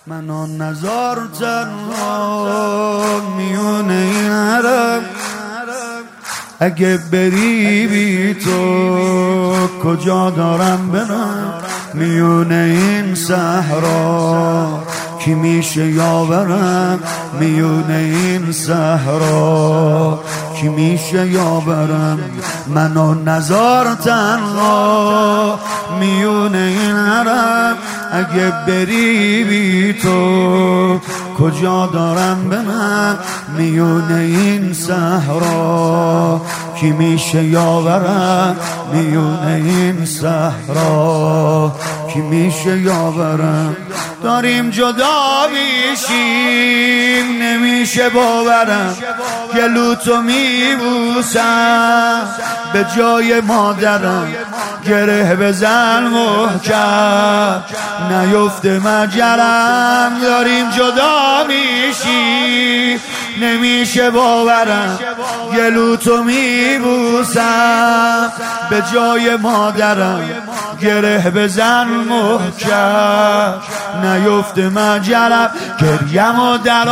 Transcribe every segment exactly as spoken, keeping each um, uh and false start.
من آن نزار تنها میون این حرم، اگه بری بی تو کجا دارم برم؟ میون این صحرا کی میشه یاورم؟ میون این صحرا کی میشه یاورم؟ من و نزار تنها میون این حرم، اگه بری بی تو کجا دارم برم؟ میون این صحرا کی میشه یاورم؟ میون این صحرا کی میشه یاورم؟ داریم جدا میشیم نمیشه باورم، گلوتو میبوسم به جای مادرم، گره بزن محکم نیفته مجرم. داریم جدا میشیم نمیشه باورم، گلوتو میبوسم به جای مادرم، گره بزن محکم نیفته مجرم. گریمو در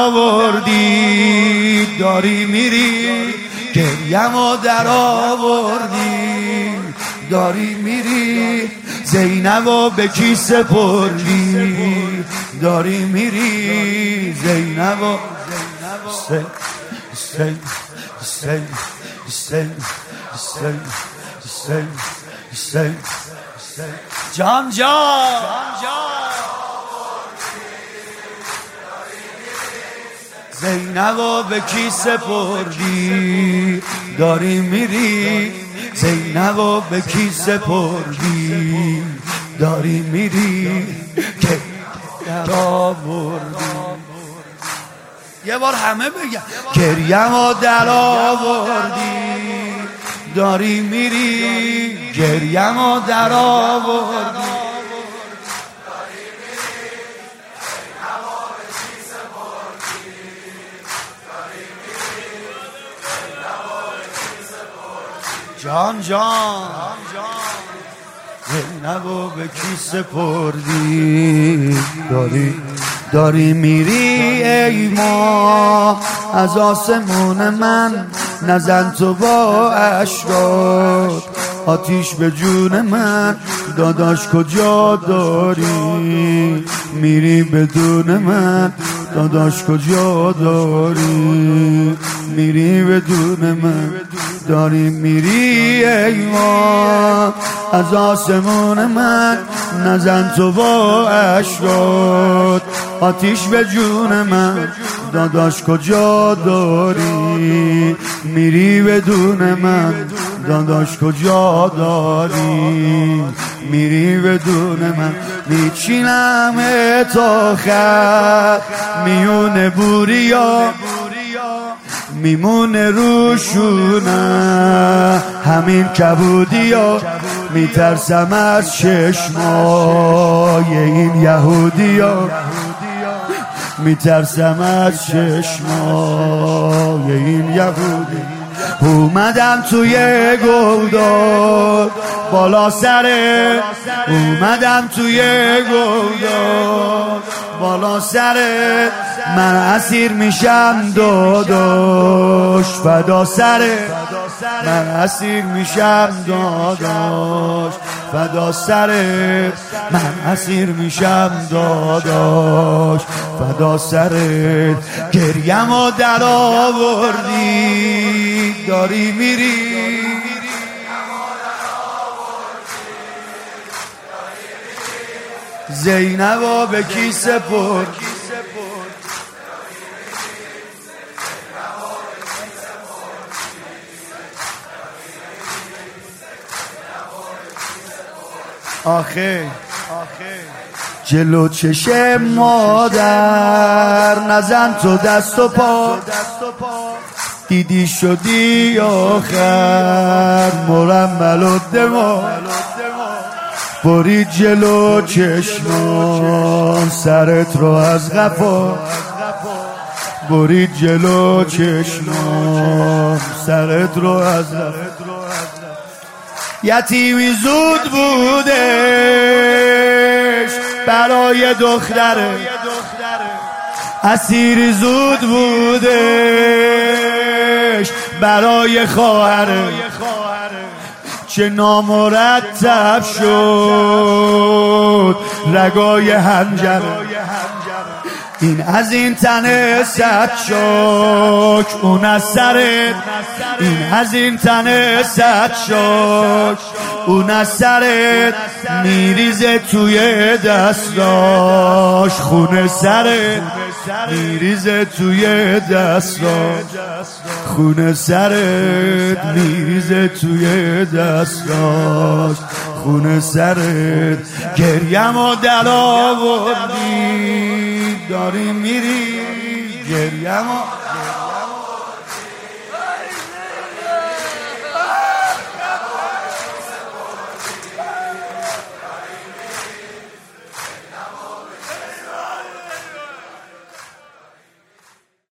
آوردی داری میری، گریمو در آوردی داری میری، زینبو به کی سپردی داری میری؟ زینبو سن سن سن سن سن سن سن جان جان زینبو به کی سپردی داری میری؟ زینبو به کی سپردی داری میری؟ که آوردی یه بار همه بگم گریمو در آوردی داری میری، گریمو در آوردی جان جان زینبو به کی سپردی داری داری میری؟ ای ما از آسمون من نزن تو با اشکات، آتیش به جون من داداش کجا داری میری؟ بدون من داداش کجا داری میری؟ بدون من داری میری؟ ای ما از آسمون من نزن تو با اشکات، آتیش به جون من داداش کجا داری میری؟ بدون من داداش کجا داری میری؟ بدون من میچینم تا خط میون بوریا، میمونه روشونه همین کبودیا، میترسم از چشمای این یهودیا، میترسم از چشمای این یهودی. اومدم توی گلدار بالا سره، اومدم توی گلدار بالا سره، من اسیر میشم داداش فدا سره، من اسیر میشم داداش فدا سره، من اسیر میشم داداش فدا سره. گریمو در آوردی داری میری، زینبو به کی سپردی؟ آخه جلو چشم مادر نزن تو دست و پا، دیدی شدی آخر مرمل و دما، برید جلو چشمان سرت رو از قفا، برید جلو چشمان سرت رو از قفا. یتیمی زود بودش برای دختره، اسیر زود بودش برای خواهره، چه نامرتب شد رگای حنجره. این از این تن صد شک اون از سرت، این از این تن صد شک اون از سرت، میریزه توی دستاش خون سرت، میریزه توی دستاش خون سرت، میریزه توی دستاش خون سرت. گریم و در آوردی داری میری، گریم و